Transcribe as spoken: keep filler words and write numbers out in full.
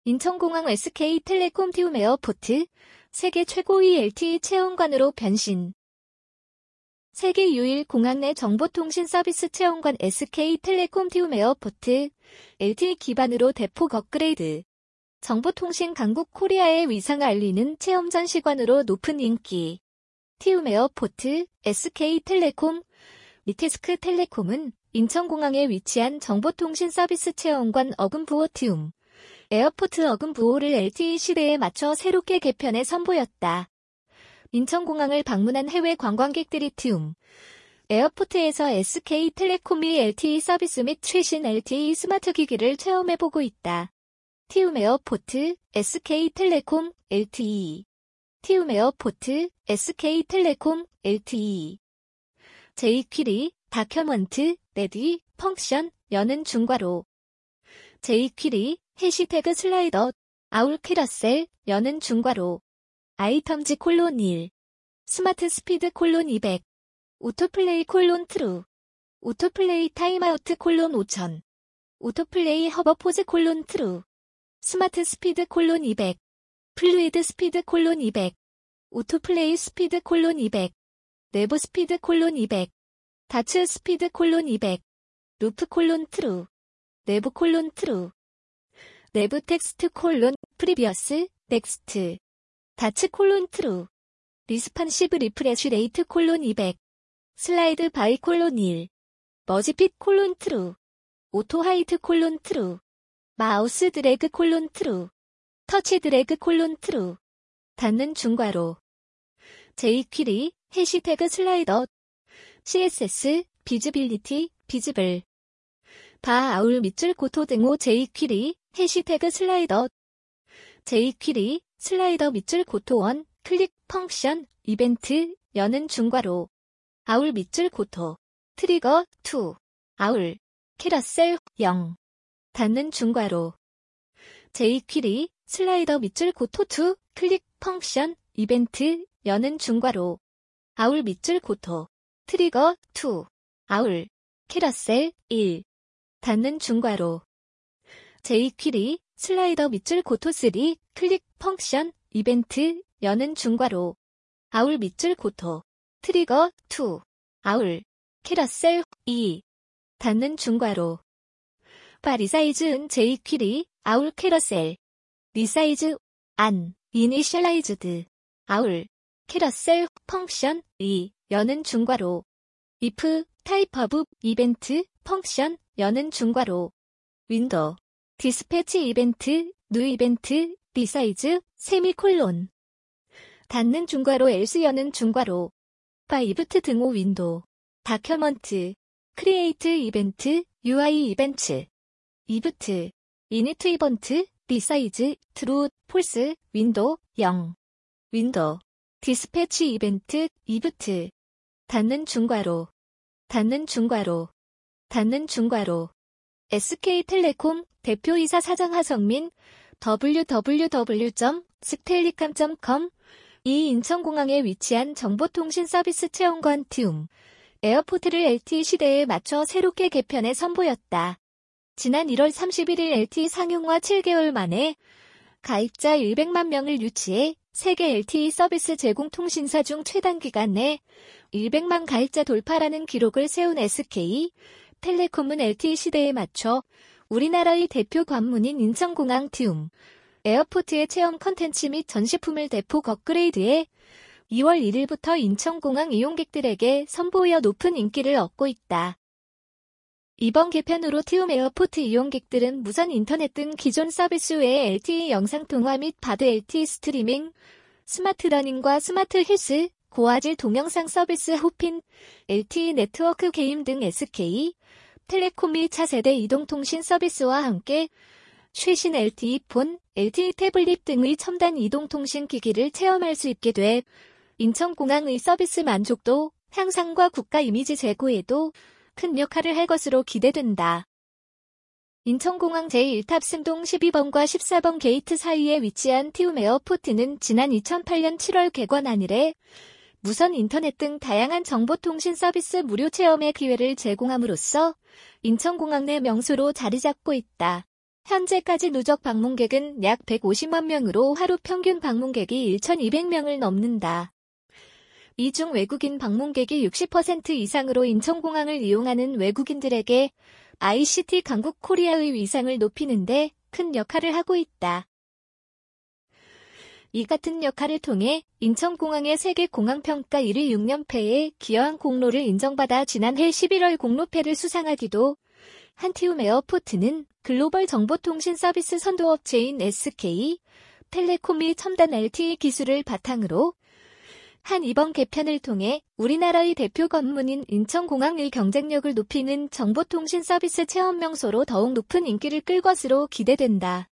인천공항 에스케이텔레콤 티움 에어포트, 세계 최고의 엘티이 체험관으로 변신. 세계 유일 공항 내 정보통신 서비스 체험관 에스케이텔레콤 티움 에어포트, 엘티이 기반으로 대폭 업그레이드. 정보통신 강국 코리아의 위상을 알리는 체험 전시관으로 높은 인기. 티움 에어포트, 에스케이텔레콤, 리테스크텔레콤은 인천공항에 위치한 정보통신 서비스 체험관 어금부호 티움 에어포트 어금부호를 엘티이 시대에 맞춰 새롭게 개편해 선보였다. 인천공항을 방문한 해외 관광객들이 티움 에어포트에서 에스케이텔레콤의 엘티이 서비스 및 최신 엘티이 스마트 기기를 체험해보고 있다. 티움 에어포트, 에스케이텔레콤, 엘티이. 티움 에어포트, 에스케이텔레콤, 엘티이. 제이퀴리, 다큐먼트, 레디, 펑션, 여는 중괄호. 제이퀴리, 해시태그 슬라이더, 아울 캐러셀, 여는 중괄호. 아이텀즈 콜론 일. 스마트 스피드 콜론 이백. 오토플레이 콜론 트루. 오토플레이 타임아우트 콜론 오천. 오토플레이 허버포즈 콜론 트루. 스마트 스피드 콜론 이백. 플루이드 스피드 콜론 이백. 오토플레이 스피드 콜론 이백. 내부 스피드 콜론 이백. 다츠 스피드 콜론 이백. 루프 콜론 트루. 내부 콜론 트루. 내부 텍스트 콜론 프리비어스 넥스트. 다츠 콜론 트루. 리스판시브 리프레쉬 레이트 콜론 이백. 슬라이드 바이 콜론 일. 머지핏 콜론 트루. 오토 하이트 콜론 트루. 마우스 드래그 콜론 트루. 터치 드래그 콜론 트루. 닫는 중괄호. 제이퀴리, 해시태그 슬라이더. 씨에스에스, 비즈빌리티, 비즈블. 바 아울 밑줄 고토 등호 제이퀴리, 해시태그 슬라이더. 제이퀴리, 슬라이더 밑줄 고토 원, 클릭, 펑션, 이벤트, 여는 중괄호. 아울 밑줄 고토. 트리거, 투. 아울. 캐러셀, 영. 닫는 중괄호. 제이퀴리, 슬라이더 밑줄 고토 투, 클릭, 펑션, 이벤트, 여는 중괄호. 아울 밑줄 고토. 트리거, 투. 아울. 캐러셀, 일. 닫는 중괄호. 제이퀴리, 슬라이더 밑줄 고토 쓰리, 클릭, 펑션, 이벤트, 여는 중괄호. 아울 밑줄 고토. 트리거, 투. 아울. 캐러셀, 이. 닫는 중괄호. 바 리사이즈 은 제이퀴리, 아울 캐러셀. 리사이즈, 안, 이니셜라이즈드. 아울. 캐러셀, 펑션, 이, 여는 중괄호. if, 타입 오브, 이벤트, 펑션, 여는 중괄호. 윈도우. 디스패치 이벤트, 뉴 이벤트, 리사이즈, 세미콜론. 닫는 중괄호 else 여는 중괄호. 바이브트 등호 윈도우. 다큐먼트. 크리에이트 이벤트, 유아이 이벤트. 이브트. 이니트 이번트, 리사이즈, 트루, 폴스, 윈도우, 영. 윈도우. 디스패치 이벤트, 이브트. 닫는 중괄호. 닫는 중괄호. 닫는 중괄호. 에스케이텔레콤 대표이사 사장 하성민 더블유 더블유 더블유 점 스텔리캄 점 컴. 이 인천공항에 위치한 정보통신 서비스 체험관 티움 에어포트를 엘티이 시대에 맞춰 새롭게 개편해 선보였다. 지난 일월 삼십일일 엘티이 상용화 칠 개월 만에 가입자 일백만 명을 유치해 세계 엘티이 서비스 제공 통신사 중 최단기간 내 일백만 가입자 돌파라는 기록을 세운 에스케이텔레콤은 엘티이 시대에 맞춰 우리나라의 대표 관문인 인천공항 티움 에어포트의 체험 컨텐츠 및 전시품을 대폭 업그레이드해 이월 일일부터 인천공항 이용객들에게 선보여 높은 인기를 얻고 있다. 이번 개편으로 티움 에어포트 이용객들은 무선 인터넷 등 기존 서비스 외에 엘티이 영상통화 및 바드 엘티이 스트리밍, 스마트 러닝과 스마트 헬스, 고화질 동영상 서비스 호핀, 엘티이 네트워크 게임 등 에스케이텔레콤의 차세대 이동통신 서비스와 함께 최신 엘티이 폰, 엘티이 태블릿 등의 첨단 이동통신 기기를 체험할 수 있게 돼 인천공항의 서비스 만족도 향상과 국가 이미지 제고에도 큰 역할을 할 것으로 기대된다. 인천공항 제일 탑 승동 십이 번과 십사 번 게이트 사이에 위치한 티움 에어포트는 지난 이천팔년 칠월 개관한 이래 무선 인터넷 등 다양한 정보통신 서비스 무료 체험의 기회를 제공함으로써 인천공항 내 명소로 자리 잡고 있다. 현재까지 누적 방문객은 약 백오십만 명으로 하루 평균 방문객이 천이백 명을 넘는다. 이 중 외국인 방문객이 육십 퍼센트 이상으로 인천공항을 이용하는 외국인들에게 아이씨티 강국 코리아의 위상을 높이는 데 큰 역할을 하고 있다. 이 같은 역할을 통해 인천공항의 세계 공항평가 일 위 육 연패에 기여한 공로를 인정받아 지난해 십일월 공로패를 수상하기도 한 티움 에어포트는 글로벌 정보통신 서비스 선도업체인 에스케이텔레콤이 첨단 엘티이 기술을 바탕으로 한 이번 개편을 통해 우리나라의 대표 검문인 인천공항의 경쟁력을 높이는 정보통신 서비스 체험 명소로 더욱 높은 인기를 끌 것으로 기대된다.